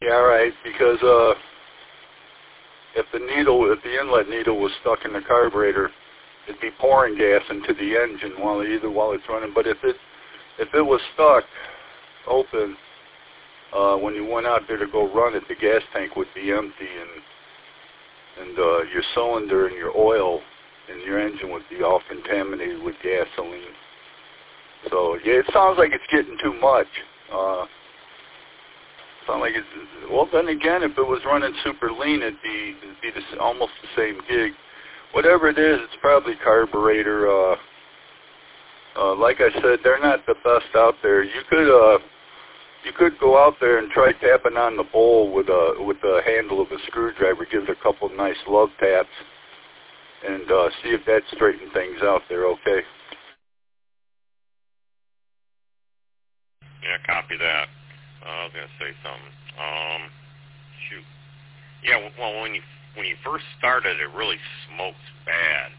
Yeah, right, because if the inlet needle was stuck in the carburetor, it'd be pouring gas into the engine while it's running. But if it was stuck open, when you went out there to go run it, the gas tank would be empty, and your cylinder and your oil and your engine would be all contaminated with gasoline. So yeah, it sounds like it's getting too much. Well, then again, if it was running super lean, it'd be almost the same gig. Whatever it is, it's probably carburetor. Like I said, they're not the best out there. You could go out there and try tapping on the bowl with the handle of a screwdriver. Give it a couple nice love taps, and see if that straightens things out there. Okay. Yeah, copy that. I was gonna say something. Shoot. Yeah, well, when you first started, it really smokes bad.